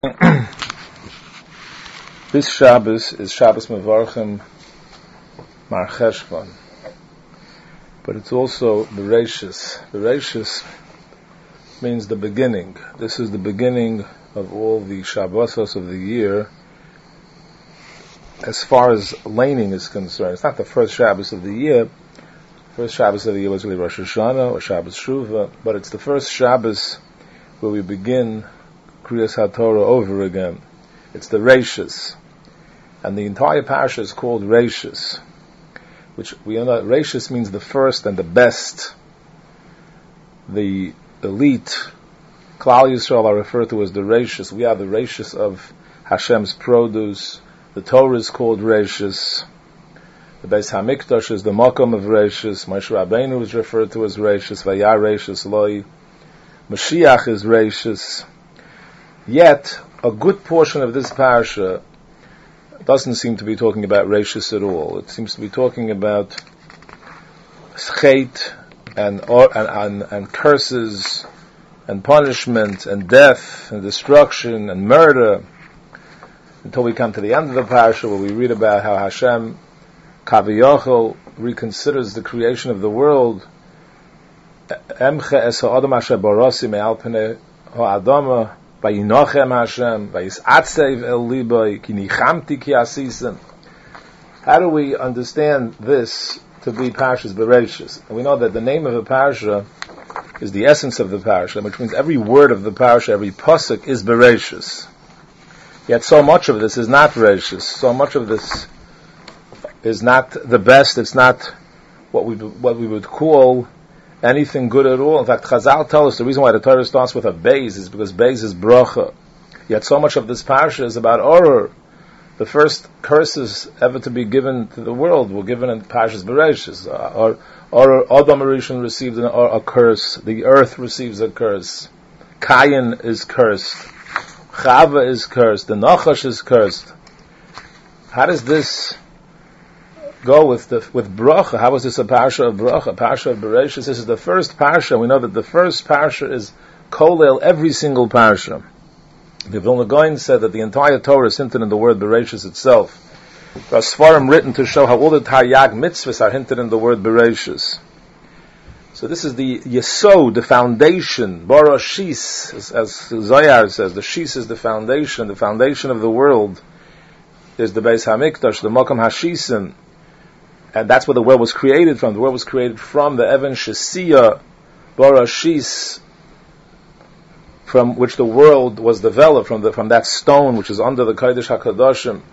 This Shabbos is Shabbos Mevarchim Mar Cheshvan, but it's also Bereishis. Bereishis means the beginning. This is the beginning of all the Shabbosos of the year. As far as laning is concerned, it's not the first Shabbos of the year. The first Shabbos of the year was really Rosh Hashanah or Shabbos Shuvah, but it's the first Shabbos where we begin Kriyas HaTorah over again. It's the Reishis. And the entire parasha is called Reishis, which we know that Reishis means the first and the best. The elite, Klal Yisrael, are referred to as the Reishis. We are the Reishis of Hashem's produce. The Torah is called Reishis. The Beis HaMikdash is the Makom of Reishis. Moshe Rabbeinu is referred to as Reishis. Vayar Reishis Loi. Mashiach is Reishis. Yet, a good portion of this parasha doesn't seem to be talking about Reishis at all. It seems to be talking about Chet and curses and punishment and death and destruction and murder, until we come to the end of the parasha where we read about how Hashem Kaviyachol reconsiders the creation of the world. Emche es ha'adam asher barasi me'al pnei ha'adama vayinochem Hashem vayisatzev el libay ki nichamti ki asisem. How do we understand this to be Parshas Bereishis? And we know that the name of the parasha is the essence of the parasha, which means every word of the parasha, every pasuk is Bereishis. Yet so much of this is not Bereishis. So much of this is not the best. It's not what we would call anything good at all. In fact, Chazal tell us the reason why the Torah starts with a beis is because beis is bracha. Yet so much of this parasha is about oror. The first curses ever to be given to the world were given in Parshas Bereishis. Adam Rishon received a curse. The earth receives a curse. Cain is cursed. Chava is cursed. The Nachash is cursed. How does this go with bracha? How is this a parasha of bracha? Parasha of Bereishis. This is the first parasha. We know that the first parasha is kolel every single parasha. The Vilna Gaon said that the entire Torah is hinted in the word Bereishis itself. There are svarim written to show how all the Taryag mitzvahs are hinted in the word Bereishis. So this is the yesod, the foundation. Bara shis, as Zohar says, the shis is the foundation. The foundation of the world is the Beis HaMikdash, the Makom HaShisim. And that's where the world was created from. The world was created from the Even Shesiya, Bara Shis, from which the world was developed, from that stone which is under the Kodesh HaKadoshim.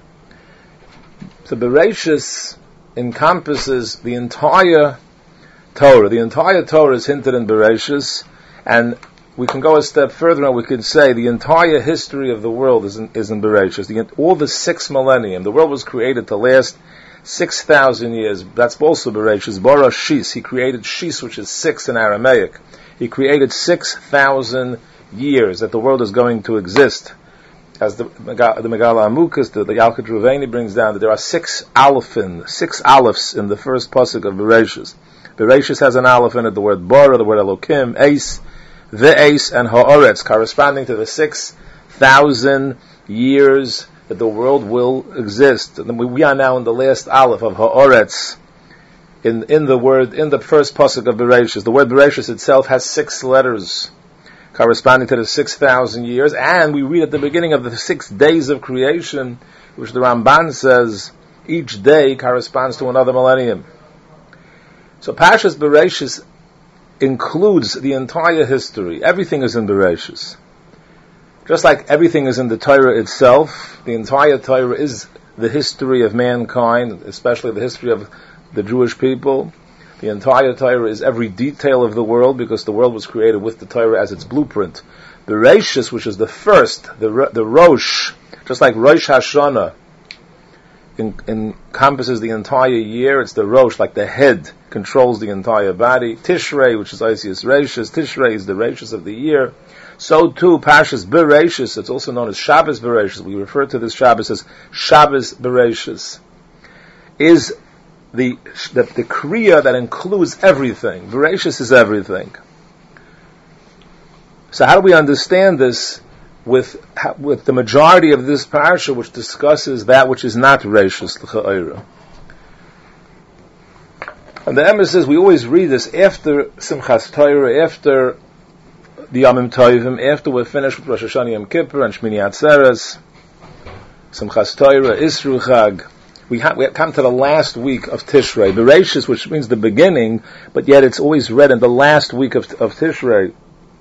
So Bereishis encompasses the entire Torah. The entire Torah is hinted in Bereishis, and we can go a step further and we can say the entire history of the world is in Bereishis. All the 6 millennium, the world was created to last 6,000 years. That's also Bereishis. Bara Shis. He created Shis, which is 6 in Aramaic. He created 6,000 years that the world is going to exist. As the Megala Amukas, the Yalkut Ruveni brings down that there are 6 aleph in the first pasuk of Bereishis. Bereishis has an aleph in it, the word Bara, the word Elokim, Eis, Ve'eis, and Ha'aretz, corresponding to the 6,000 years that the world will exist. And we are now in the last aleph of Ha'aretz, in the first pasuk of Bereishis. The word Bereishis itself has 6 letters, corresponding to the 6,000 years, and we read at the beginning of the 6 days of creation, which the Ramban says each day corresponds to another millennium. So Parshas Bereishis includes the entire history. Everything is in Bereishis. Just like everything is in the Torah itself, the entire Torah is the history of mankind, especially the history of the Jewish people. The entire Torah is every detail of the world, because the world was created with the Torah as its blueprint. Bereishis, which is the first, the Rosh, just like Rosh Hashanah encompasses the entire year, it's the Rosh, like the head, controls the entire body. Tishrei, which is Isis Reishis, Tishrei is the Reishis of the year. So too, Parshas Bereishis, it's also known as Shabbos Bereishis. We refer to this Shabbos as Shabbos Bereishis, is the Kriya that includes everything. Bereishis is everything. So how do we understand this? with the majority of this parsha, which discusses that which is not Reishis l'cha'ira. And the emes says we always read this after Simchas Torah, after the Yamim Tovim, after we're finished with Rosh Hashanah Yom Kippur and Shmini Atzeres, Simchas Torah, Isru Chag. We come to the last week of Tishrei, Bereishis, which means the beginning, but yet it's always read in the last week of Tishrei.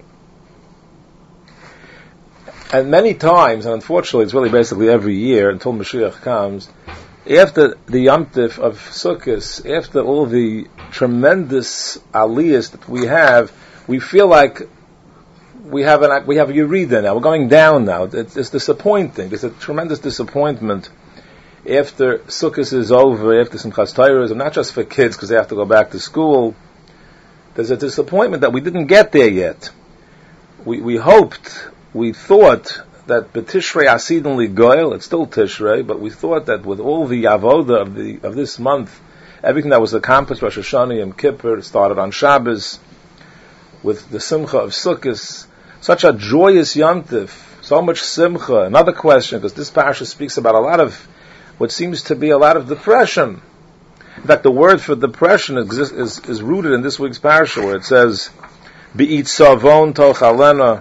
And many times, and unfortunately it's really basically every year until Mashiach comes, after the Yom Tif of Sukkot, after all the tremendous aliyahs that we have, we feel like we have a Yerida now. We're going down now. It's disappointing. There's a tremendous disappointment after Sukkot is over, after Simchas Torah is, and not just for kids because they have to go back to school. There's a disappointment that we didn't get there yet. We thought that B'Tishrei Asidin Ligoil, it's still Tishrei, but we thought that with all the avoda of this month, everything that was accomplished, Rosh Hashanah, Yom Kippur, started on Shabbos, with the Simcha of Sukkot, such a joyous Yom Tif, so much Simcha. Another question, because this parasha speaks about a lot of, what seems to be a lot of depression. In fact, the word for depression is rooted in this week's parasha, where it says, Be'it Savon Tochalena,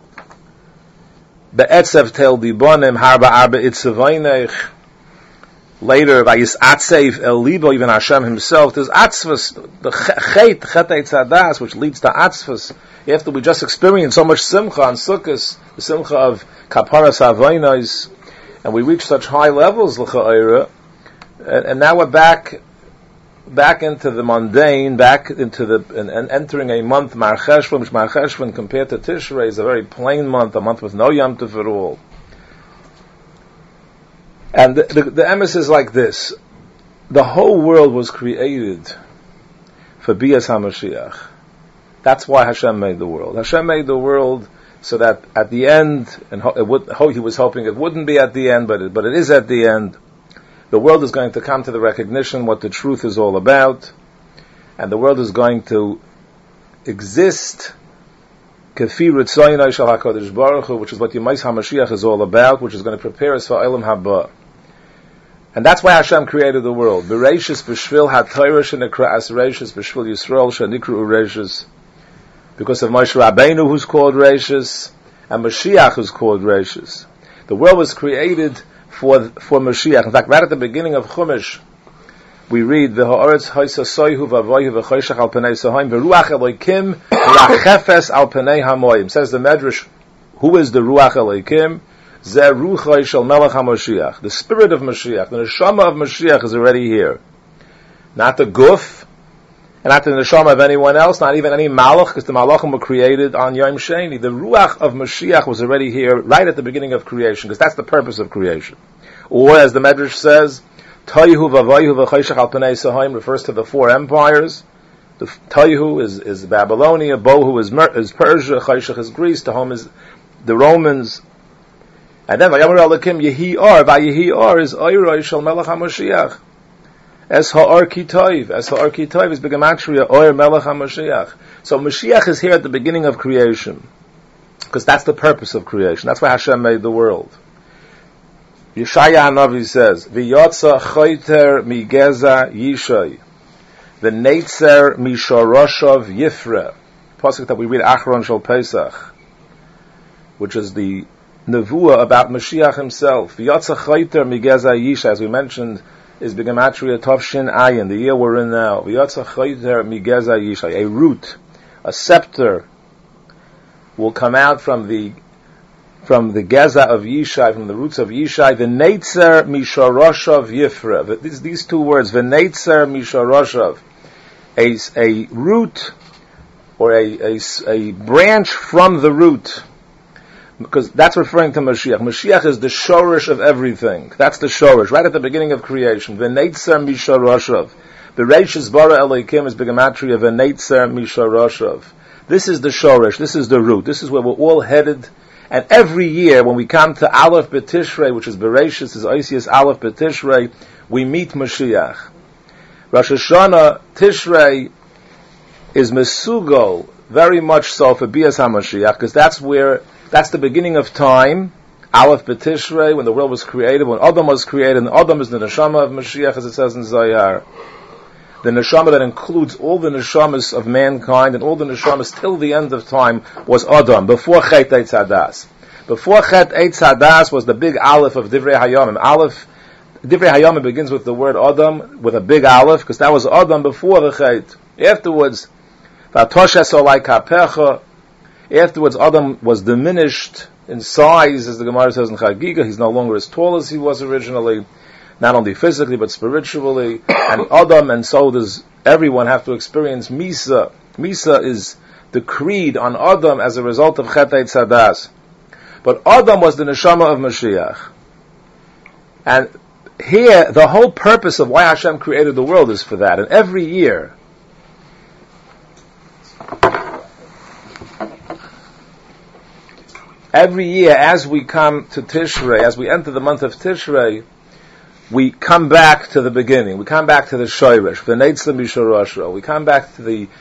Be'etzev tel dibonim harba arba itzavaynech. Later, Vayis atzev el libo, even Hashem himself, there's atzvus, the chet etzadas, which leads to atzvus. After we just experienced so much simcha on Sukkot, the simcha of kaparas havaynais, and we reach such high levels, l'cha'ira, and now we're back into the mundane, back into and entering a month, Mar Cheshvan, which Mar Cheshvan compared to Tishrei is a very plain month, a month with no Yom Tov at all. And the emes is like this: the whole world was created for Bias HaMashiach. That's why Hashem made the world. Hashem made the world so that at the end, and he was hoping it wouldn't be at the end, but it is at the end. The world is going to come to the recognition what the truth is all about, and the world is going to exist Kefi Ritzoynai Shel HaKadosh Baruch Hu, which is what Yemais HaMashiach is all about, which is going to prepare us for Olam Haba. And that's why Hashem created the world. Bereishis b'shvil ha-Torah shenikra as Reishis b'shvil Yisrael shenikru Reishis, because of Moshe Rabbeinu who's called Reishis, and Mashiach who's called Reishis. The world was created for Mashiach. In fact, right at the beginning of Chumash, we read V'ha'aretz ha'sasoyhu v'avoyhu v'choshech al pnei sahoim v'ruach Elokim rachefes al pnei hamoyim. Says the Medrash, who is the Ruach Elokim? Zeh ruchai shel melech HaMashiach. The spirit of Mashiach, the neshama of Mashiach is already here. Not the guf, and not the neshama of anyone else, not even any malach, because the malachim were created on Yom Sheni. The ruach of Mashiach was already here right at the beginning of creation, because that's the purpose of creation. Or, as the Medrash says, Toihu v'avoyhu v'choshech al pnei sahoim refers to the four empires. The Toihu is Babylonia, Bohu is Persia, Choshech is Greece, Tahom is the Romans. And then Vayomer Elokim Yehi Or, Vayehi Or is Oiroi Shel Melech HaMashiach. Es Ha'or Ki Toiv is Begematria Or Melech HaMashiach. So Mashiach is here at the beginning of creation, because that's the purpose of creation. That's why Hashem made the world. Yeshaya Hanavi says, V'yotza choyter migeza yishay, v'neitzer mishoroshav yifre. Pasuk that we read Achron Shel Pesach, which is the nevuah about Mashiach himself. V'yotza choyter migeza yishay, as we mentioned, is Begematria Tovshin Ayin, the year we're in now. V'yotza choyter migeza yishay, a root, a scepter, will come out from the Geza of Yishai, from the roots of Yishai, the Neitzer Misharoshav Yifra. These two words, the Neitzer Misharoshav, a root, or a branch from the root, because that's referring to Mashiach. Mashiach is the shorish of everything. That's the shorish, right at the beginning of creation. The Neitzer Misharoshav. The Reishis Bara Elokim is Begematria, the Neitzer Misharoshav. This is the shorish, this is the root, this is where we're all headed. And every year, when we come to Aleph B'Tishrei, which is Bereshis, is Oisius Aleph B'Tishrei, we meet Mashiach. Rosh Hashanah, Tishrei, is Mesugol, very much so for Bias HaMashiach, because that's where That's the beginning of time. Aleph B'Tishrei, when the world was created, when Adam was created, and Adam is the neshama of Mashiach, as it says in Zohar. The neshama that includes all the neshamas of mankind and all the neshamas till the end of time was Adam, before Chet Eitz Hadas. Before Chet Eitz Hadas was the big Aleph of Divrei Hayamim. Divrei Hayamim begins with the word Adam, with a big Aleph, because that was Adam before the Chet. Afterwards, afterwards Adam was diminished in size, as the Gemara says in Chagiga. He's no longer as tall as he was originally, not only physically but spiritually. And Adam, and so does everyone, have to experience Misa. Misa is decreed on Adam as a result of Chet Eitz Hadas. But Adam was the neshama of Mashiach. And here, the whole purpose of why Hashem created the world is for that. And every year, as we come to Tishrei, as we enter the month of Tishrei, we come back to the beginning. We come back to the Shoyresh, the Neitzim Yishorosho. We come back to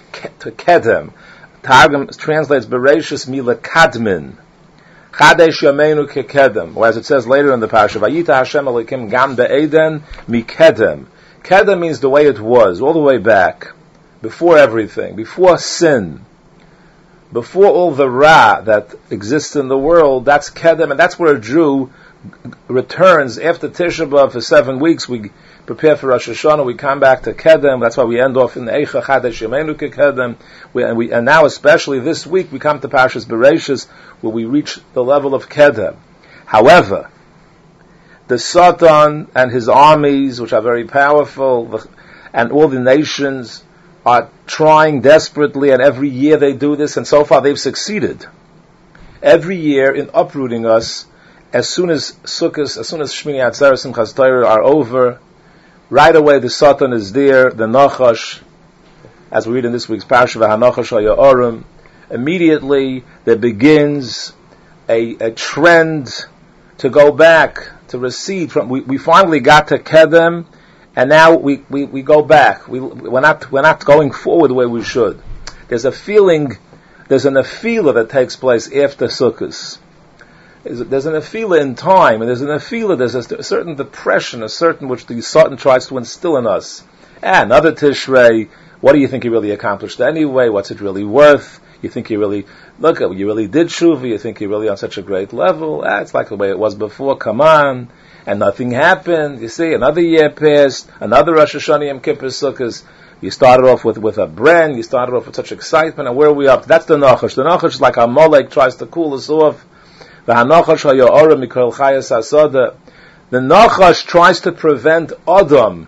Kedem. Targum translates Bereshis Mila Kadmin. Chadesh Yameinu Kekedem. Or as it says later in the Parasha, Vayita Hashem Elokim Gam Be'eden Mikedem. Kedem means the way it was, all the way back, before everything, before sin, before all the Ra that exists in the world. That's Kedem, and that's where a Jew returns after Tisha B'Av for 7 weeks. We prepare for Rosh Hashanah. We come back to Kedem. That's why we end off in the Eicha Chadesh Yameinu Kekedem. And now, especially this week, we come to Parshas Bereshis, where we reach the level of Kedem. However, the Satan and his armies, which are very powerful, and all the nations are trying desperately, and every year they do this, and so far they've succeeded. Every year in uprooting us. As soon as Sukkot, as soon as Shmini Atzeres and Simchas Torah are over, right away the Satan is there, the Nachash, as we read in this week's Parasha, V'hanachash ha'ya'orim. Immediately there begins a trend to go back, to recede from. We finally got to Kedem, and now we go back. We're not going forward the way we should. There's a feeling, there's an afila that takes place after Sukkot. There's an afila in time, and there's a certain depression, a certain which the Satan tries to instill in us. Another Tishrei, what do you think you really accomplished anyway? What's it really worth? You think you really, you really did Shuvah, you think you're really on such a great level? It's like the way it was before, come on. And nothing happened, you see, another year passed, another Rosh Hashanah Yom Kippur Sukkot. You started off with a brand, you started off with such excitement, and where are we up? That's the Nachash. The Nachash is like a Molech, tries to cool us off. The Nachash tries to prevent Adam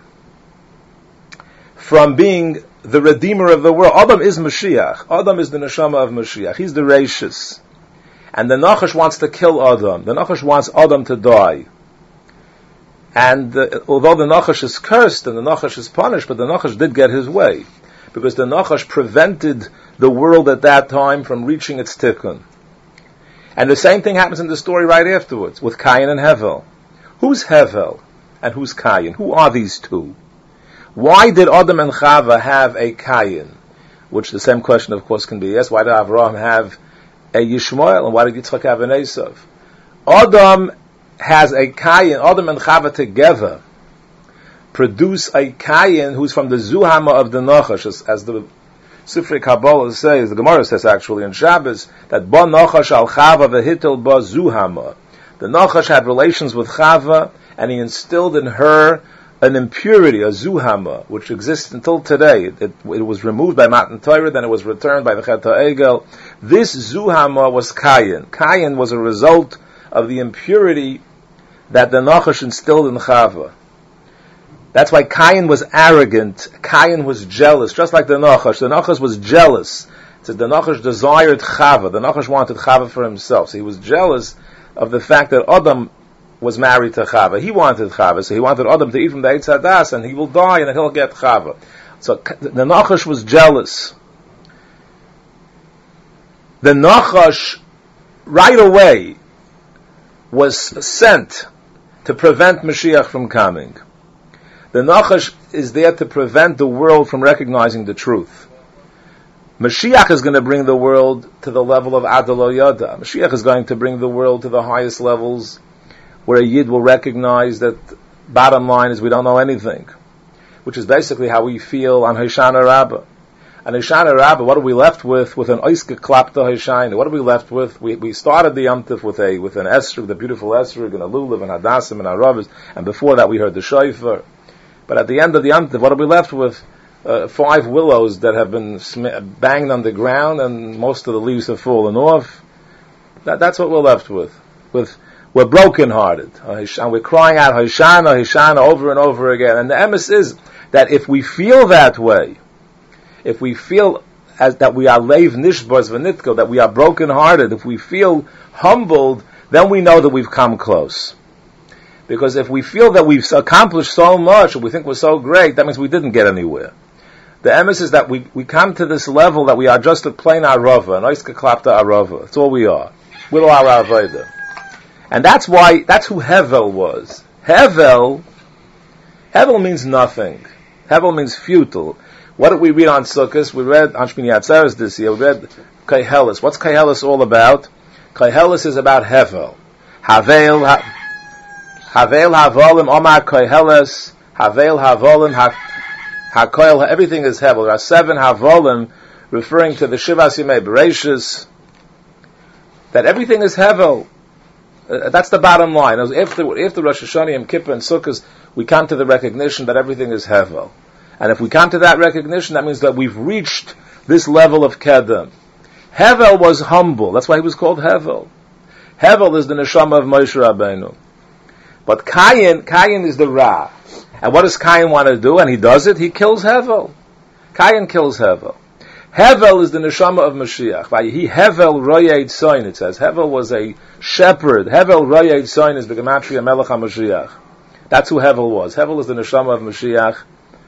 from being the Redeemer of the world. Adam is Mashiach. Adam is the Neshama of Mashiach. He's the Reishis. And the Nachash wants to kill Adam. The Nachash wants Adam to die. And although the Nachash is cursed and the Nachash is punished, but the Nachash did get his way. Because the Nachash prevented the world at that time from reaching its tikkun. And the same thing happens in the story right afterwards, with Cain and Hevel. Who's Hevel and who's Cain? Who are these two? Why did Adam and Chava have a Cain? Which the same question, of course, can be asked. Why did Avraham have a Yishmael? And why did Yitzchak have an Esav? Adam has a Cain. Adam and Chava together produce a Cain who's from the Zuhama of the Nachash, as the Sifrei Kabbalah says, the Gemara says actually in Shabbos, that Ba Nachash al Chava v'hitel ba Zuhama. The Nachash had relations with Chava, and he instilled in her an impurity, a Zuhama, which exists until today. It was removed by Matan Torah, then it was returned by the Chet HaEgel. This Zuhama was Cain. Cain was a result of the impurity that the Nachash instilled in Chava. That's why Cain was arrogant. Cain was jealous, just like the Nachash. The Nachash was jealous. It says the Nachash desired Chava. The Nachash wanted Chava for himself. So he was jealous of the fact that Adam was married to Chava. He wanted Chava, so he wanted Adam to eat from the Eitz Hadas, and he will die, and he'll get Chava. So the Nachash was jealous. The Nachash, right away, was sent to prevent Mashiach from coming. The Nachash is there to prevent the world from recognizing the truth. Mashiach is going to bring the world to the level of Adalo Yada. Mashiach is going to bring the world to the highest levels where a Yid will recognize that bottom line is we don't know anything, which is basically how we feel on Hoshana Rabbah. On Hoshana Rabbah, what are we left with? With an Oiske Klapta Hoshana. What are we left with? We started the Yom Tov with an Esrog, the beautiful Esrog, and a Lulav, and Hadassim, and Aravis, and before that we heard the Shofar. But at the end of the Yom Tov, what are we left with? 5 willows that have been banged on the ground, and most of the leaves have fallen off. That's what we're left with. We're brokenhearted, and we're crying out Hoshana, Hoshana over and over again. And the emes is that if we feel that way, if we feel as that we are leiv nishbos v'nitko, that we are brokenhearted, if we feel humbled, then we know that we've come close. Because if we feel that we've accomplished so much, and we think we're so great, that means we didn't get anywhere. The emes is that we come to this level that we are just a plain arava, an oiske klapta arava. That's all we are. We're our avodah. And that's who Hevel was. Hevel means nothing. Hevel means futile. What did we read on Sukkot? We read on Shmini Atzeres this year. We read Kaihelis. What's Kaihelis all about? Kaihelis is about Hevel. Havel havolim omar Kaihelis. Havel havolim hakoil. Everything is Hevel. There are 7 havolim referring to the Shivas Yimei Bereshis. That everything is Hevel. That's the bottom line. After Rosh Hashanah, Yom Kippur, and Sukkot, we come to the recognition that everything is Hevel. And if we come to that recognition, that means that we've reached this level of Kedem. Hevel was humble. That's why he was called Hevel. Hevel is the neshama of Moshe Rabbeinu. But Cain is the Ra. And what does Cain want to do? And he does it. He kills Hevel. Cain kills Hevel. Hevel is the neshama of Mashiach. He Hevel royed soin, it says. Hevel was a shepherd. Hevel royed soin is the gematria Melech HaMashiach. That's who Hevel was. Hevel is the neshama of Mashiach.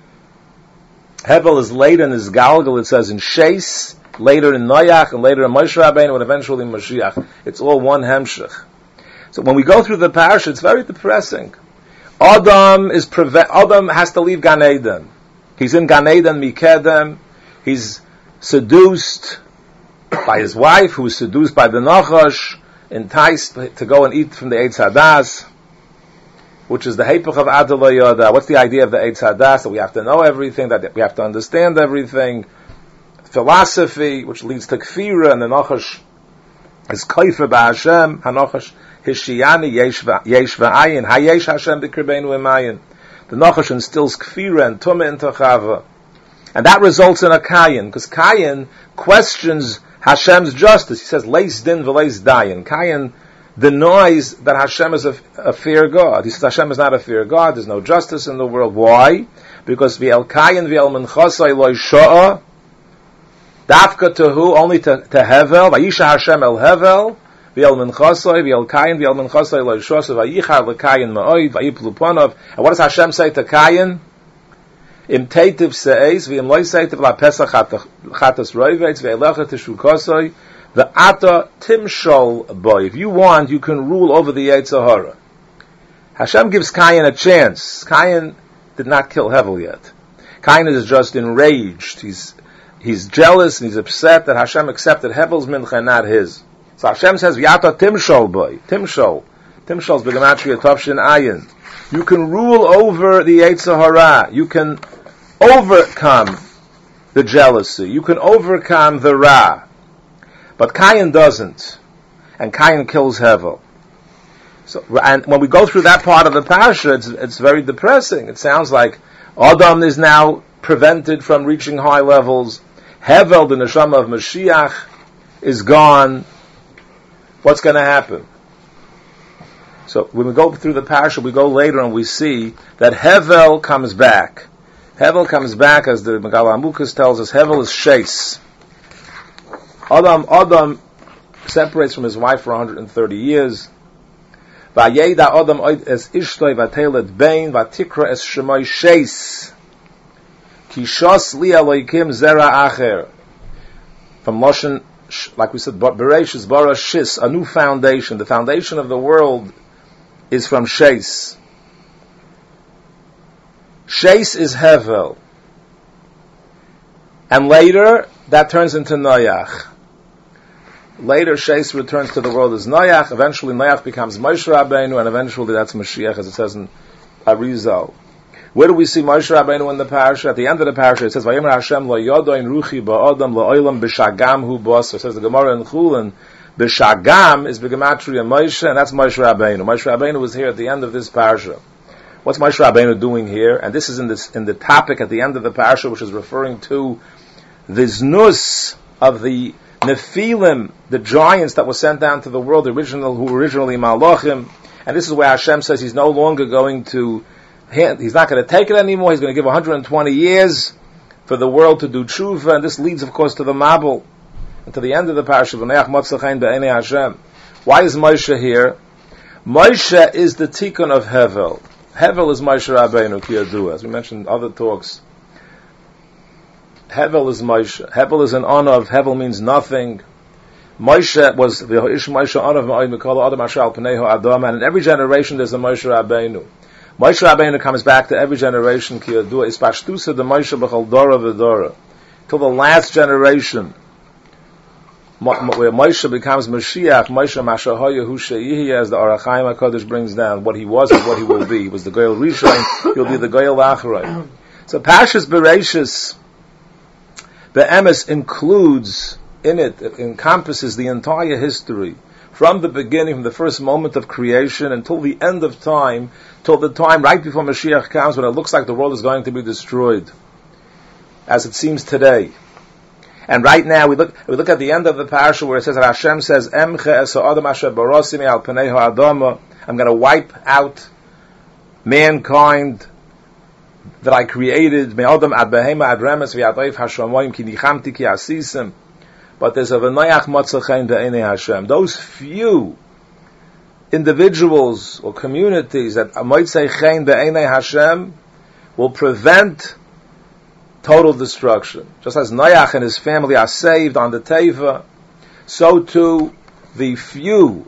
Hevel is later in his Galgal, it says in Sheis, later in Noach, and later in Moshe Rabbeinu, and eventually in Mashiach. It's all one hemshech. So when we go through the parasha, it's very depressing. Adam has to leave Gan Eden. He's in Gan Eden Mikedem. He's seduced by his wife, who is seduced by the Nachash, enticed to go and eat from the Eitz Hadas, which is the Hepech of Adalo Yoda. What's the idea of the Eitz Hadas? That we have to know everything, that we have to understand everything. Philosophy, which leads to Kfira, and the Nachash is Kaifa Ba'Hashem, HaNachash Hishiyani Yesh V'ayin, Hayesh Hashem B'Kirbeinu Emayin. The Nachash instills Kfira and Tumah into Chava. And that results in a Kayin, because Kayin questions Hashem's justice. He says, Leis din v'leis dayin. Kayin denies that Hashem is a fair God. He says Hashem is not a fair God. There's no justice in the world. Why? Because v'el Kayin v'el menchasai loy sha'a dafka to who? Only to Hevel. Vayisha Hashem el Hevel v'el menchasai v'el Kayin v'el menchasai loy sha'a vayichar l'Kayin ma'oid v'yiplu panav. And what does Hashem say to Kayin? Im teitiv se'ez, v'im loy seitiv la pesach chatas roivetz, v'elecha teshukosoi, v'ata timshol boy. If you want, you can rule over the Yetzer Hara. Hashem gives Cain a chance. Cain did not kill Hevel yet. Cain is just enraged. He's jealous and he's upset that Hashem accepted Hevel's mincha and not his. So Hashem says, v'ata timshol boy. Timshol. Timshol is b'gematria tavshin ayin. You can rule over the Yetzer Hara. You can overcome the jealousy. You can overcome the Ra. But Cain doesn't. And Cain kills Hevel. So, and when we go through that part of the parasha, it's very depressing. It sounds like Adam is now prevented from reaching high levels. Hevel, the neshama of Mashiach, is gone. What's going to happen? So when we go through the parasha, we go later and we see that Hevel comes back. Hevel comes back, as the Megala Amukas tells us. Hevel is Sheis. Adam separates from his wife for 130 years. Vayeda Adam es ishtoi vatelet bein vatikra es shemoi Sheis. Kishos li Elokim zera acher. From Lashon, like we said, Bereshis bara shis, a new foundation. The foundation of the world is from Sheis. Sheis is Hevel. And later, that turns into Noach. Later, Sheis returns to the world as Noach. Eventually, Noach becomes Moshe Rabbeinu, and eventually that's Mashiach, as it says in Arizal. Where do we see Moshe Rabbeinu in the parasha? At the end of the parasha, it says, "Vayomer Hashem lo yodoin ruchi ba'adam la'olam b'shagam hu bas." It says the Gemara in Chulin, b'shagam is b'gematria Moshe, and that's Moshe Rabbeinu. Moshe Rabbeinu was here at the end of this parasha. What's Moshe Rabbeinu doing here? And this is in the topic at the end of the parasha, which is referring to the znus of the Nephilim, the giants that were sent down to the world, who were originally Malachim. And this is where Hashem says He's no longer going to, He's not going to take it anymore. He's going to give 120 years for the world to do tshuva, and this leads, of course, to the Mabul, and to the end of the parasha. Why is Moshe here? Moshe is the tikkun of Hevel. Hevel is Moshe Rabbeinu Kiyadu, as we mentioned in other talks. Hevel is Moshe. Hevel is an honor of Hevel means nothing. Moshe was the Ish Moshe honor of Ma'od Mikol Adam Ashal Pneiho Adam, and in every generation there's a Moshe Rabbeinu. Moshe Rabbeinu comes back to every generation. Kiyadua is Pashtusa the Moshe B'chol Dora V'Dora till the last generation, where Moshe becomes Mashiach. Moshe Mashahoya Hu Sheyihi, as the Orach Chaim HaKadosh brings down what he was and what he will be. He was the Goyel Rishon. He'll be the Goyel Acharei. So Pashas Bereishis, the Emes includes in it, encompasses the entire history from the beginning, from the first moment of creation until the end of time, till the time right before Mashiach comes, when it looks like the world is going to be destroyed, as it seems today. And right now we look at the end of the parasha where it says that Hashem says, "Emche es ha'adam asher barosimi al pnei ha'adama." I'm going to wipe out mankind that I created. Me'adam ad behema ad remes v'yadayif hashamayim ki nichamti ki asisim. But there's a v'noyach matzachein be'enei Hashem. Those few individuals or communities that matzachein be'enei Hashem will prevent total destruction. Just as Noach and his family are saved on the Teva, so too the few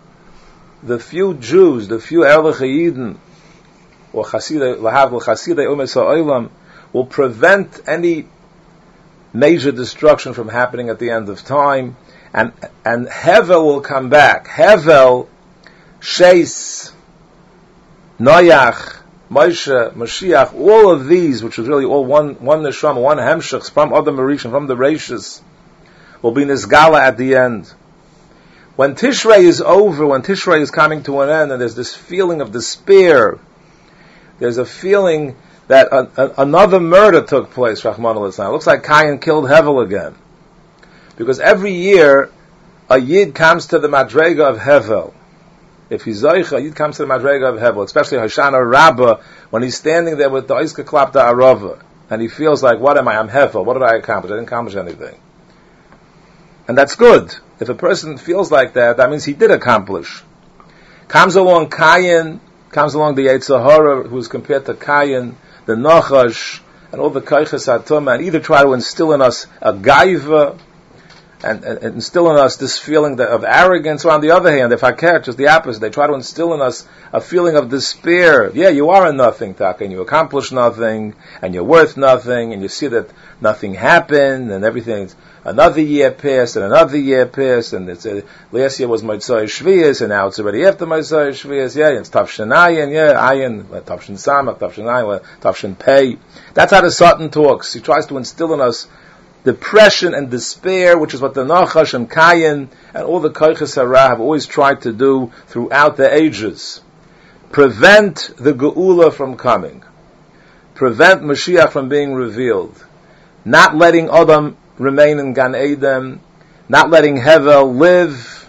Jews, the few Erlich Yidden, or Chasidei Umes HaOlam, will prevent any major destruction from happening at the end of time, and Hevel will come back. Hevel, Sheis, Noach, Moshe, Mashiach, all of these, which is really all one neshama, one hemshech from Adam Rishon, from the Reishis, will be Nizgala at the end. When Tishrei is over, when Tishrei is coming to an end, and there's this feeling of despair, there's a feeling that another murder took place, Rahman al-Islam. It looks like Cain killed Hevel again. Because every year, a Yid comes to the Madrega of Hevel. If he's Zoich, a Yid comes to the Madrega of Hevel, especially Hoshana Rabbah, when he's standing there with the Oiska Klapta Arava, and he feels like, what am I? I'm Hevel. What did I accomplish? I didn't accomplish anything. And that's good. If a person feels like that, that means he did accomplish. Comes along Cain, comes along the Yetzer Hara, who is compared to Cain, the Nachash, and all the Kaiches HaTumah, and either try to instill in us a gaiva, and instill in us this feeling of arrogance, or on the other hand, if I care, just the opposite, they try to instill in us a feeling of despair. Yeah, you are a nothing, Taka, and you accomplish nothing, and you're worth nothing, and you see that nothing happened, and everything, another year passed, and another year passed, and it's last year was Motzei Shvius, and now it's already after Motzei Shvius, yeah, it's Tavshin Ayin, yeah, Ayin, Tavshin Samach, Tavshin Ayin, Tavshin Pei. That's how the Satan talks. He tries to instill in us depression and despair, which is what the Nachash and Cain and all the Koiches Hara have always tried to do throughout the ages. Prevent the Geula from coming. Prevent Mashiach from being revealed. Not letting Adam remain in Gan Eden. Not letting Hevel live.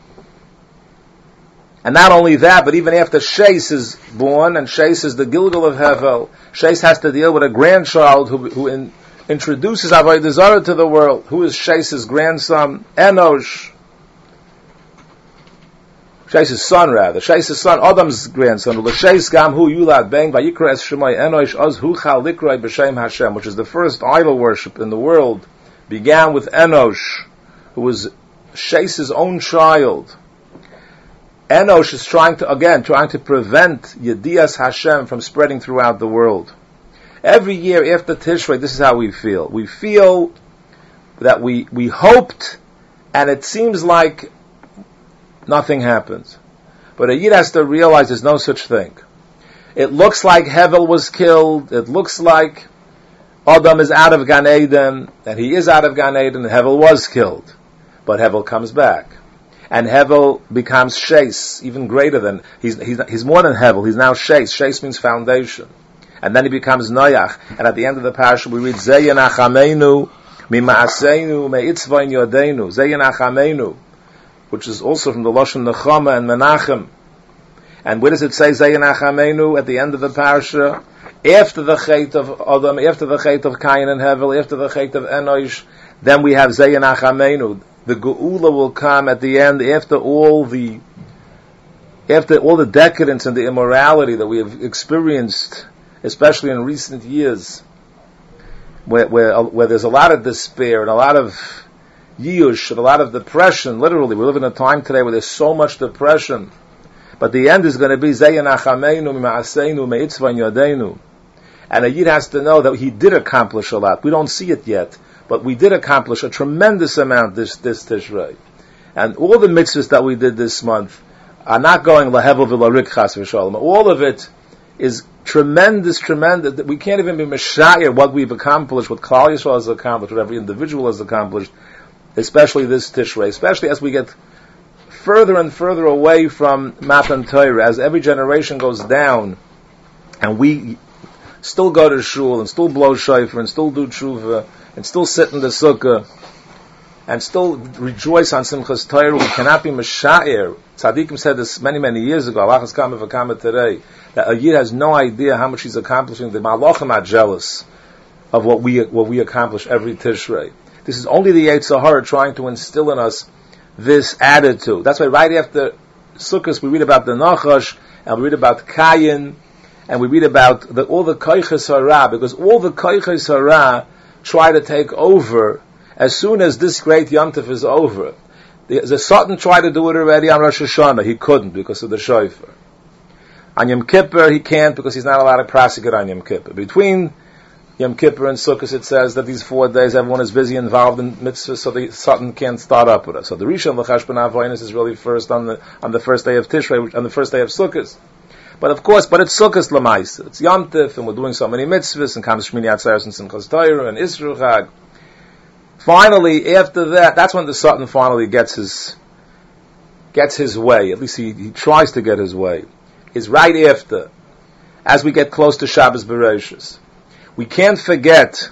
And not only that, but even after Sheis is born, and Sheis is the Gilgal of Hevel, Sheis has to deal with a grandchild who introduces Avodah Zarah to the world. Who is Sheis's grandson? Enosh. Sheis's son, rather. Sheis's son, Adam's grandson. L'sheis gam hu yulad ben vayikra es shemay Enosh az hu chal likroi b'shem Hashem, which is the first idol worship in the world, began with Enosh, who was Sheis's own child. Enosh is trying to prevent Yedias Hashem from spreading throughout the world. Every year after Tishrei, this is how we feel. We feel that we hoped, and it seems like nothing happens. But a Yid has to realize there's no such thing. It looks like Hevel was killed. It looks like Adam is out of Gan Eden, that he is out of Gan Eden, and Hevel was killed. But Hevel comes back. And Hevel becomes Sheis, even greater than, he's more than Hevel, he's now Sheis. Sheis means foundation. And then he becomes Noach. And at the end of the parasha we read, Zeh Yenachameinu, Mima'aseinu, Me'itzvain Yodeinu, Zeh Yenachameinu, which is also from the Lashon Nechama and Menachem. And where does it say Zeh Yenachameinu at the end of the parasha? After the Chet of Adam, after the Chet of Cain and Hevel, after the Chet of Enosh, then we have Zeh Yenachameinu. The Geula will come at the end after all the decadence and the immorality that we have experienced, especially in recent years, where there's a lot of despair and a lot of Yush and a lot of depression. Literally, we live in a time today where there's so much depression. But the end is going to be Zeh Yenachameinu Mima'aseinu Me'itzvain Yodeinu. And a Yid has to know that he did accomplish a lot. We don't see it yet, but we did accomplish a tremendous amount this Tishrei. And all the mitzvahs that we did this month are not going lahevel v'larik chas v'shalom. All of it is tremendous. We can't even be meshayir what we've accomplished, what Klal Yisrael has accomplished, what every individual has accomplished, especially this Tishrei, especially as we get further and further away from Matan Torah, as every generation goes down, and we still go to shul, and still blow shofar, and still do tshuva, and still sit in the sukkah, and still rejoice on Simchas Torah. We cannot be mesha'ir. Tzaddikim said this many, many years ago, Allah has come v'kama today, that a Yid has no idea how much he's accomplishing. The Malachim are jealous of what we accomplish every Tishrei. This is only the Yetzer Hara trying to instill in us this attitude. That's why right after Sukkot we read about the Nachash, and we read about Kayin, and we read about all the Koiches Hara, because all the Koiches Hara try to take over as soon as this great Yom Tov is over. The Satan tried to do it already on Rosh Hashanah. He couldn't because of the shofar. On Yom Kippur he can't because he's not allowed to prosecute on Yom Kippur. Between Yom Kippur and Sukkot it says that these 4 days everyone is busy involved in mitzvahs, so the Satan can't start up with us. So the Rishon L'Chashbon Avonis is really first on the first day of Tishrei, on the first day of Sukkot. But of course, it's Sukkot L'Maisa. It's Yom Tov, and we're doing so many mitzvahs, and comes Shmini Atzeres and Simchas Torah and Yisro Chag. Finally, after that, that's when the Satan finally gets his way. At least he tries to get his way. Is right after, as we get close to Shabbos Bereishis. We can't forget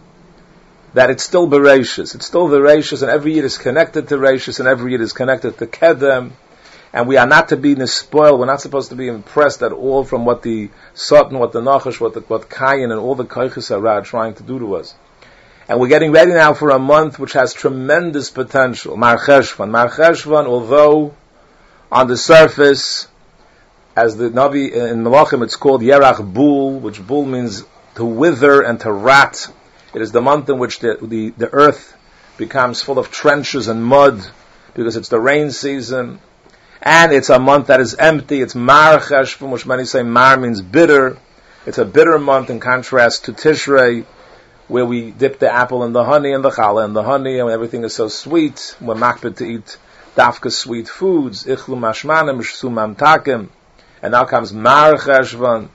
that it's still Bereishis. It's still Bereishis, and every year is connected to Reishis, and every year is connected to Kedem. And we are not to be nespoiled. We're not supposed to be impressed at all from what the Satan, what the Nachash, what Kayin, and all the Koiches Hara are trying to do to us. And we're getting ready now for a month which has tremendous potential. Mar Cheshvan, although on the surface, as the Navi in Melachim, it's called Yerach Bul, which Bul means to wither and to rot. It is the month in which the earth becomes full of trenches and mud because it's the rain season. And it's a month that is empty. It's Mar Cheshvan, which many say Mar means bitter. It's a bitter month in contrast to Tishrei, where we dip the apple in the honey and the challah in the honey, and everything is so sweet. We're makbid to eat dafka sweet foods, ichlu mashmanim, shsumam takim, and now comes Mar Cheshvan.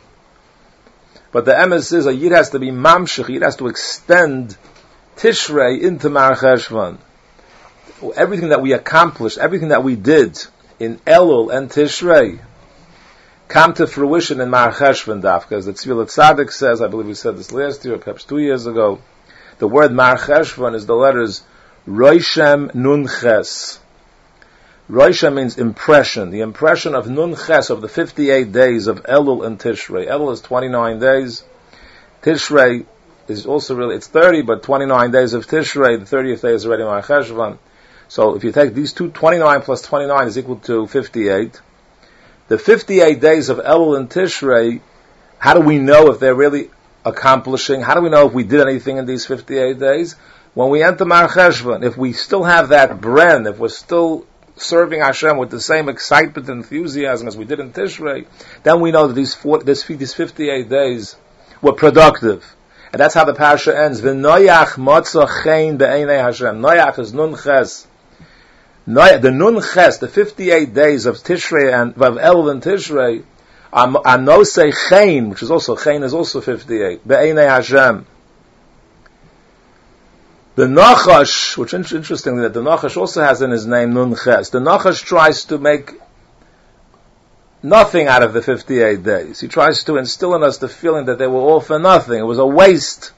But the emes is a Yid has to be mamshich, Yid has to extend Tishrei into Mar Cheshvan. Everything that we accomplished, everything that we did in Elul and Tishrei come to fruition in Mar Cheshvan dafka. As the Tzvi Tzaddik says, I believe we said this last year, perhaps 2 years ago, the word Mar Cheshvan is the letters Roishem Nun Ches. Roishem means impression, the impression of Nun Ches, of the 58 days of Elul and Tishrei. Elul is 29 days. Tishrei is also really, it's 30, but 29 days of Tishrei, the 30th day is already Mar Cheshvan. So if you take these 29 plus 29 is equal to 58. The 58 days of Elul and Tishrei, how do we know if they're really accomplishing? How do we know if we did anything in these 58 days? When we enter Mar Cheshvan, if we still have that bren, if we're still serving Hashem with the same excitement and enthusiasm as we did in Tishrei, then we know that these 58 days were productive. And that's how the parasha ends. V'noyach motza chein be'enei Hashem. Noyach is nun ches. The nun ches, the 58 days of Tishrei and of Elul and Tishrei, anosei chein, which is also, chein is also 58, be'enei Hashem. The Nachash, which is interesting that the Nachash also has in his name Nun Ches. The Nachash tries to make nothing out of the 58 days. He tries to instill in us the feeling that they were all for nothing. It was a waste.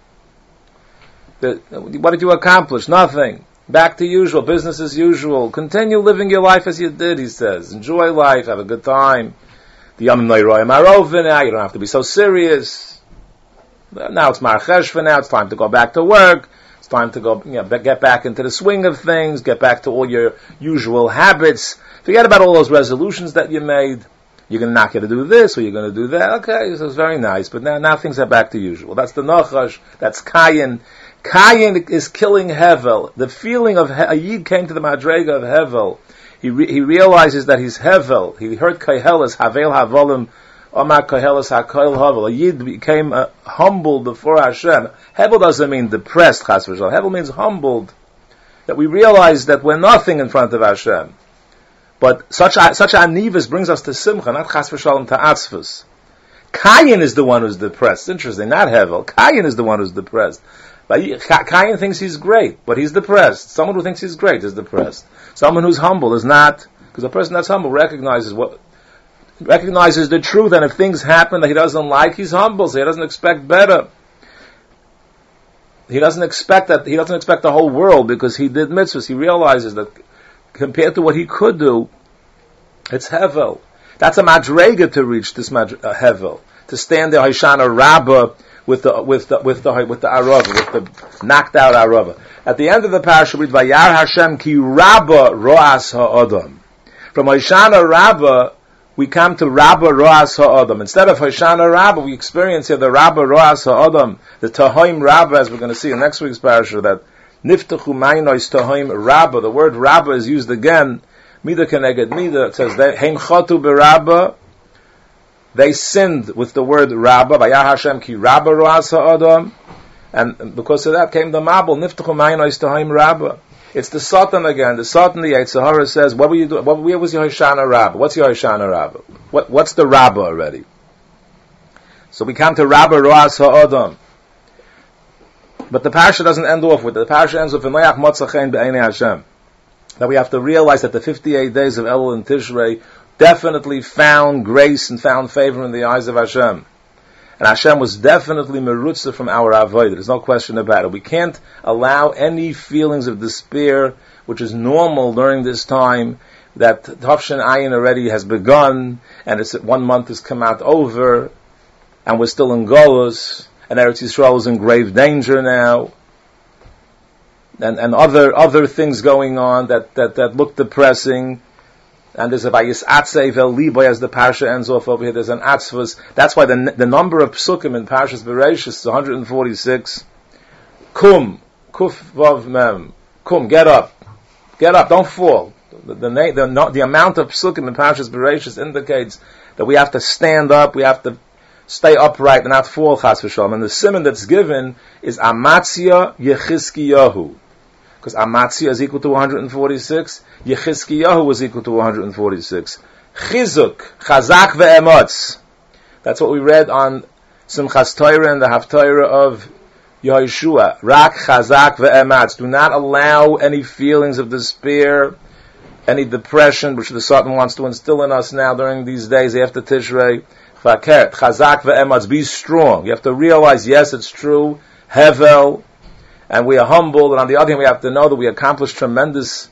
What did you accomplish? Nothing. Back to usual, business as usual. Continue living your life as you did, he says. Enjoy life, have a good time. The Yom Noirayim are over now, you don't have to be so serious. Now it's Mar Cheshvan, now it's time to go back to work. It's time to go, get back into the swing of things, get back to all your usual habits. Forget about all those resolutions that you made. You're going to not get to do this, or you're going to do that. Okay, so it's very nice, but now things are back to usual. That's the Nachash, that's Kayin. Kayin is killing Hevel. The feeling of a Yid came to the Madrega of Hevel. He realizes that he's Hevel. He heard Koheles, Havel Havolim, Omar Koheles HaKoil Havel. A Yid became humbled before Hashem. Hevel doesn't mean depressed, Chas v'Shalom. Hevel means humbled. That we realize that we're nothing in front of Hashem. But such anivus brings us to Simcha, not Chas v'Shalom to Atzvus. Kayin is the one who's depressed. Interesting, not Hevel. Kayin is the one who's depressed. Kayin thinks he's great, but he's depressed. Someone who thinks he's great is depressed. Someone who's humble is not, because a person that's humble recognizes the truth, and if things happen that he doesn't like, he's humble, so he doesn't expect better. He doesn't expect the whole world because he did mitzvahs. He realizes that compared to what he could do, it's Hevel. That's a madrega to reach this Hevel. To stand there, Hoshana Rabbah, with the Arava, with the knocked out Arava. At the end of the parasha, we read, Vayar Hashem ki Rabbah ro'as ha'adam. From Hoshana Rabbah, we come to Rabbah ro'as ha'adam. Instead of Hoshana Rabbah, we experience here the Rabbah ro'as ha'adam, the Tahoim Rabbah, as we're going to see in next week's parasha, that Niftachu Mainois Tahoim Rabbah. The word Rabbah is used again, Mida keneged Mida. It says, Heim chatu b'Rabbah. They sinned with the word Rabbah, Vayar Hashem ki Rabbah ro'as ha'adam, and because of that came the Mabul, Niftachu Mainois Tahoim Rabbah. It's the Satan again. The Satan, the Yetzer Hara says, what were you doing? Where was your Hoshana Rabbah? What's your Hoshana Rabbah? What's the Rabbah already? So we come to Rabbah ro'as ha'adam. But the parasha doesn't end off with it. The parasha ends with V'noyach motza chein be'enei Hashem. That we have to realize that the 58 days of Elul and Tishrei definitely found grace and found favor in the eyes of Hashem. And Hashem was definitely merutza from our avodah. There's no question about it. We can't allow any feelings of despair, which is normal during this time, that Tafshin Ayin already has begun, and 1 month has come out over, and we're still in Golus, and Eretz Yisrael is in grave danger now, and other things going on that look depressing. And there's a Vayis Atzev El Liboy, as the parasha ends off over here. There's an Atzvus. That's why the number of psukim in Parashas Bereishis is 146. Kum, Kuf Vav Mem. Kum, get up, don't fall. The amount of psukim in Parashas Bereishis indicates that we have to stand up, we have to stay upright and not fall, Chas v'Shalom. And the simon that's given is Amatzia Yechizkiyahu. Because Amatzia is equal to 146, Yechizkiyahu is equal to 146. Chizuk, Chazak ve'emotz. That's what we read on Simchas Torah and the Haftarah of Yehoshua. Rak, Chazak ve'emotz. Do not allow any feelings of despair, any depression, which the Satan wants to instill in us now during these days after Tishrei. Chazak ve'emotz. Be strong. You have to realize, yes, it's true. Hevel. And we are humbled, and on the other hand, we have to know that we accomplished tremendous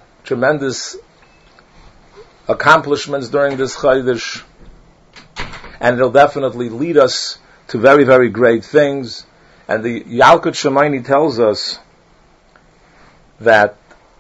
accomplishments during this Chodesh, and it'll definitely lead us to very, very great things. And the Yalkut Shemaini tells us that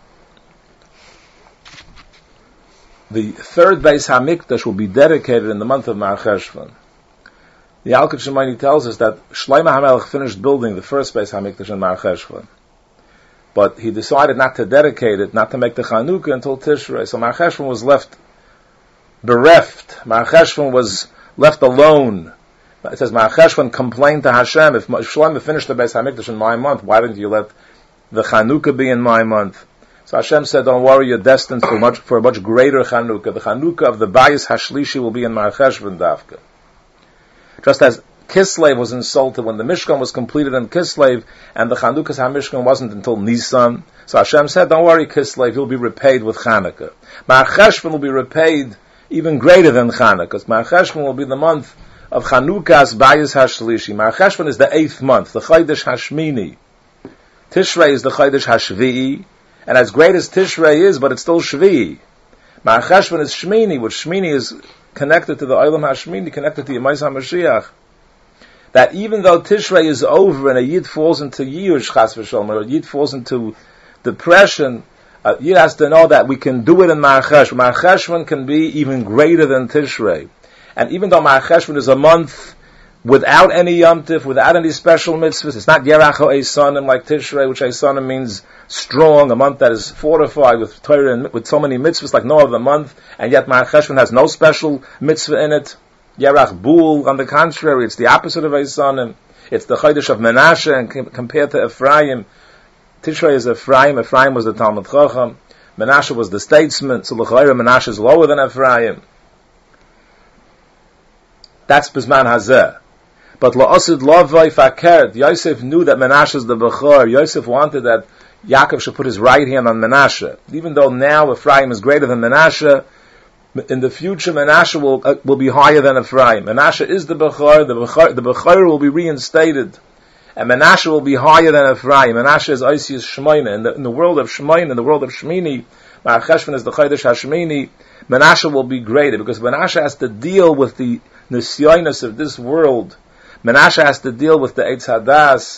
the third Beis HaMikdash will be dedicated in the month of Mar Cheshvan. The Yalkut Shemaini tells us that Shlomo HaMelech finished building the first Beis HaMikdash in Mar Cheshvan, but he decided not to dedicate it, not to make the Chanukah until Tishrei. So Mar Cheshvan was left bereft. Mar Cheshvan was left alone It says, Ma'ar Cheshvan complained to Hashem, if Shlomo finished the Beis HaMikdash in my month, why didn't you let the Chanukah be in my month? So Hashem said, don't worry, you're destined for a much greater Chanukah. The Chanukah of the Bayis Hashlishi will be in Ma'ar Cheshvan Dafka. Just as Kislev was insulted when the Mishkan was completed in Kislev, and the Chanukah's HaMishkan wasn't until Nisan. So Hashem said, don't worry, Kislev, you'll be repaid with Chanukah. Ma'ar Cheshvan will be repaid even greater than Chanukah. Ma'ar Cheshvan will be the month of Chanukah's Bayis Hashlishi. Ma'ar Cheshvan is the 8th month, the Chodesh Hashmini. Tishrei is the Chodesh Hashvi'i, and as great as Tishrei is, but it's still Shvi'i. Ma'ar Cheshvan is Shmini, which Shmini is connected to the Olam Hashmini, connected to Yemais HaMashiach. That even though Tishrei is over and a Yid falls into Yush, Chas v'Shalom, or a Yid falls into depression, Yid has to know that we can do it in Ma'ar Cheshvan. Ma'ar Cheshvan can be even greater than Tishrei. And even though Ma'ar Cheshvan is a month without any Yom Tif, without any special mitzvahs, it's not Yerach Eisanim like Tishrei, which Eisanim means strong, a month that is fortified with Torah and with so many mitzvahs like no other month, and yet Ma'ar Cheshvan has no special mitzvah in it. Yerach Bul, on the contrary, it's the opposite of Eisanim. It's the Chodesh of Menashe, and compared to Ephraim, Tishrei is Ephraim. Ephraim was the Talmud Chacham. Menashe was the statesman. So l'chayra Menashe is lower than Ephraim. That's Bizman Hazeh. But la'osid lovay fakert. Yosef knew that Menashe is the Bechor. Yosef wanted that Yaakov should put his right hand on Menashe. Even though now Ephraim is greater than Menashe, in the future Menashe will be higher than Ephraim. Menashe is the Bechor. The Bechor will be reinstated. And Menashe will be higher than Ephraim. Menashe is Oisius Shmoyne. In the world of Shmoyne, in the world of Shmini, Ma'ar Cheshvan is the Chodesh Hashmini, Menashe will be greater, because Menashe has to deal with the nisyonos of this world. Menashe has to deal with the Eitz Hadas,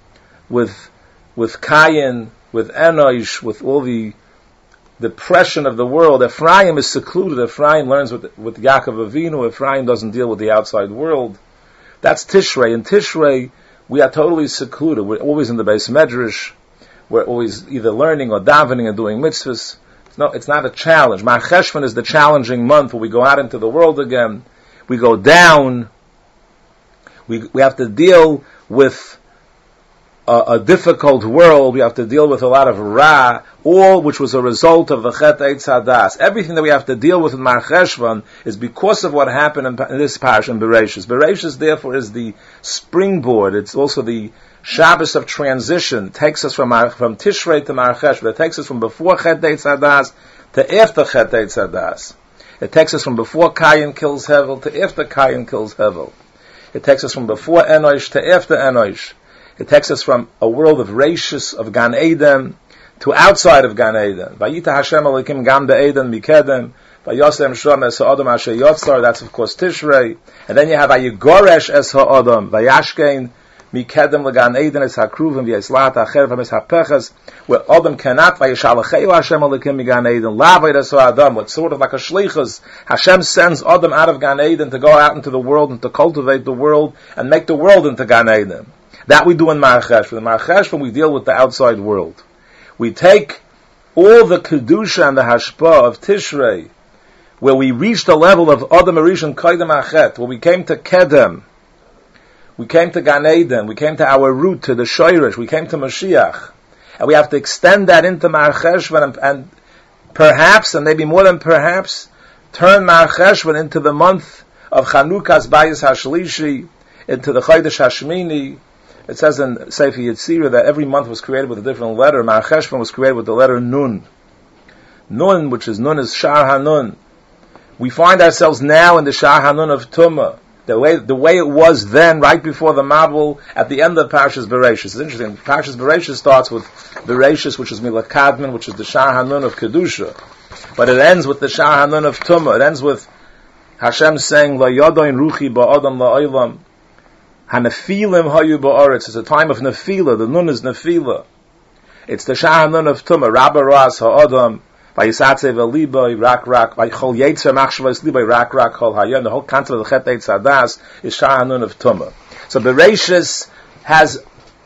with Kayin, with Enosh, with all the depression of the world. Ephraim is secluded. Ephraim learns with Yaakov Avinu. Ephraim doesn't deal with the outside world. That's Tishrei. In Tishrei, we are totally secluded. We're always in the Beis Medrash. We're always either learning or davening or doing mitzvahs. It's not a challenge. Ma'ar Cheshvan is the challenging month where we go out into the world again. We go down. We have to deal with a difficult world. We have to deal with a lot of Ra, all which was a result of the Chet Eitz Hadas. Everything that we have to deal with in Ma'ar Cheshvan is because of what happened in this parish in Bereshis. Bereshis, therefore, is the springboard. It's also the Shabbos of transition. It takes us from Tishrei to Ma'ar Cheshvan. It takes us from before Chet Eitz Hadas to after Chet Eitz Hadas. It takes us from before Kayin kills Hevel to after Kayin kills Hevel. It takes us from before Enosh to after Enosh. It takes us from a world of Reishis, of Gan Eden, to outside of Gan Eden. Vayita Hashem Elokim Gan Be'eden Mikedem, Vayosem Shom Es Ha'odam Asher Yotzar, that's of course Tishrei. And then you have Vayigoresh Es Ha'odam, Vayashkein Mikedem L'Gan Eden Es HaKruvim, V'yeslat Acher V'mes HaPeches, where Odam cannot, Vayishalacheu Hashem Elokim Migan Eden, Lavayt Es Ha'adam, what's sort of like a shlichus. Hashem sends Odam out of Gan Eden to go out into the world and to cultivate the world and make the world into Gan Eden. That we do in Ma'ar Cheshvan. In Ma'ar Cheshvan we deal with the outside world. We take all the Kedusha and the Hashpah of Tishrei, where we reach the level of Adam Arishon Kaidem Achet, where we came to Kedem, we came to Gan Eden, we came to our root, to the Shoirish, we came to Mashiach, and we have to extend that into Ma'ar Cheshvan, and perhaps, and maybe more than perhaps, turn Ma'ar Cheshvan into the month of Chanukah's Bayis Hashlishi, into the Chodesh Hashmini. It says in Sefer Yetzirah that every month was created with a different letter. Ma'ar Cheshvan was created with the letter Nun. Nun, which is Nun, is Shar HaNun. We find ourselves now in the Shar HaNun of Tumah. The way it was then, right before the Mabul, at the end of Parshas Bereshis. It's interesting. Parshas Bereshis starts with Bereshis, which is Milah Kadmon, which is the Shar HaNun of Kedusha. But it ends with the Shar HaNun of Tumah. It ends with Hashem saying, La Yodoin Ruchi Ba'adam La'olam. Hanefilim hayu ba'aretz. It's a time of nefila. The nun is nefila. It's the Shar HaNun of Tumah. Rabba Ras Ha'adam Vayisatze V'libai Rak Vaychol Yetzer Machshavos Libai Rak Chol Hayom. The whole concept of the Chet Eitz Hadas is Shar HaNun of Tumah. So Bereshis has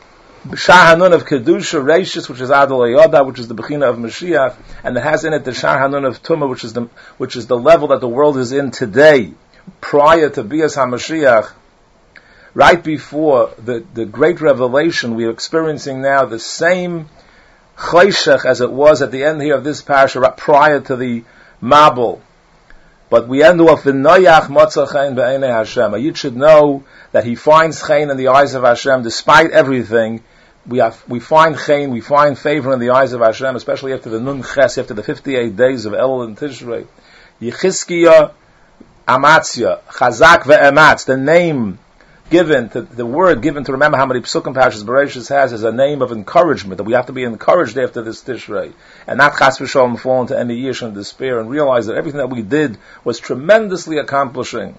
Shar HaNun of Kedusha, Reishis, which is Adol Yoda, which is the Bechina of Mashiach, and it has in it the Shar HaNun of Tumah, which is the level that the world is in today, prior to Bias HaMashiach. right before the great revelation we are experiencing now, the same chayshech as it was at the end here of this parasha prior to the Mabul. But we end off the Noyach Matzah Chen Be'enei Hashem. A Yid should know that he finds Chen in the eyes of Hashem despite everything. We find Chen, we find favor in the eyes of Hashem, especially after the Nun Ches, after the 58 days of Elul and Tishrei. Yechizkiya Amatzia, Chazak ve'ematz, the name given, the word given to remember how many Psukim Parashas Bereishis has is a name of encouragement, that we have to be encouraged after this Tishrei, and not Chas v'Shalom fall into any yish and despair, and realize that everything that we did was tremendously accomplishing.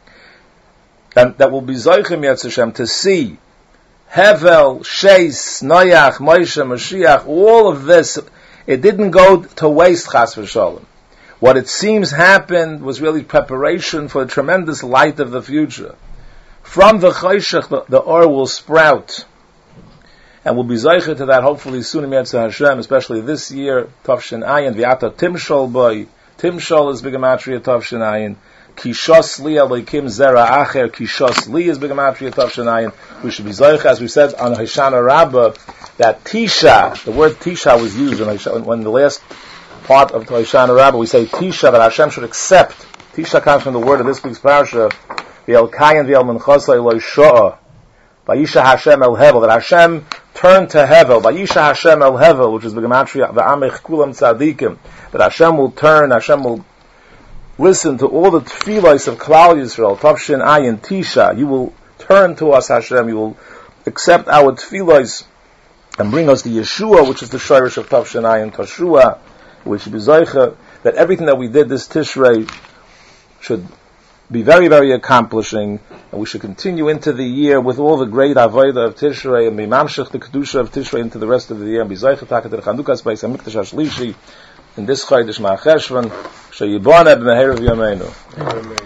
And that will be Zoichem Yetz Hashem to see Hevel, Sheis, Noyach, Moshe, Mashiach, all of this, it didn't go to waste Chas v'Shalom. What it seems happened was really preparation for the tremendous light of the future. From the Chayshach, the Or will sprout. And we'll be Zeicher to that hopefully soon in Yetz Hashem, especially this year, Tavshin Ayin, V'yata Timshol Boy. Timshol is Bigamatria Tavshin Ayin. Kishos Li Elokim Zera Acher, Kishos Li is Bigamatria Tavshin Ayin. We should be Zeicher, as we said on Hoshana Rabbah, that Tisha, the word Tisha was used when the last part of Hoshana Rabbah, we say Tisha, that Hashem should accept. Tisha comes from the word of this week's parasha, V'el Kayin V'el Menchasa Eloi Shoah, Vayisha Hashem El Hevel, that Hashem turned to Hevel, Vayisha Hashem El Hevel, which is the Gematria, V'amech Kulam Tzadikim, that Hashem will turn, Hashem will listen to all the tefillos of Klal Yisrael, Tavshin Ayin, Tisha, you will turn to us, Hashem, you will accept our tefillos, and bring us the Yeshua, which is the Shirish of Tavshin Ayin, Tashua, which should be Zoicha, that everything that we did this Tishrei should be very, very accomplishing, and we should continue into the year with all the great Avodah of Tishrei, and be Mamshech the Kedusha of Tishrei into the rest of the year, and be Zoicha Takat el Chanukas Beis HaMikdash HaShlishi, in this Chodesh Ma'acheshvan, Sheyiboneh b'Meher of Yameinu.